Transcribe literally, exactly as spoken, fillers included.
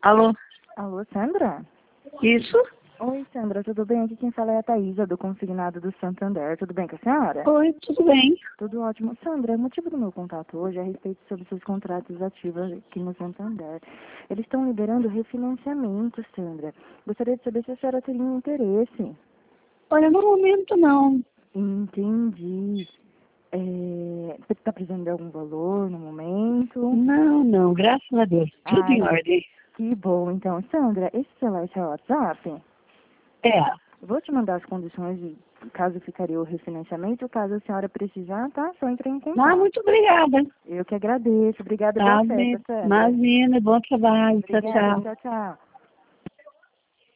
Alô? Alô, Sandra? Isso? Oi, Sandra, tudo bem? Aqui quem fala é a Thaisa, do Consignado do Santander. Tudo bem com a senhora? Oi, tudo bem. Tudo ótimo. Sandra, o motivo do meu contato hoje é a respeito sobre seus contratos ativos aqui no Santander. Eles estão liberando refinanciamento, Sandra. Gostaria de saber se a senhora teria um interesse. Olha, no momento não. Entendi. É... Você está precisando de algum valor no momento? Não, não, graças a Deus. Tudo Ai, em ordem. que bom. Então, Sandra, esse celular é seu WhatsApp? É. Vou te mandar as condições de caso ficaria o refinanciamento, caso a senhora precisar, tá? Só entre em Ah, contato. muito obrigada. Eu que agradeço. Obrigada e Tá boa bem. festa, Sandra. Imagina, bom trabalho. Tchau, Obrigada. tchau. Tchau, tchau.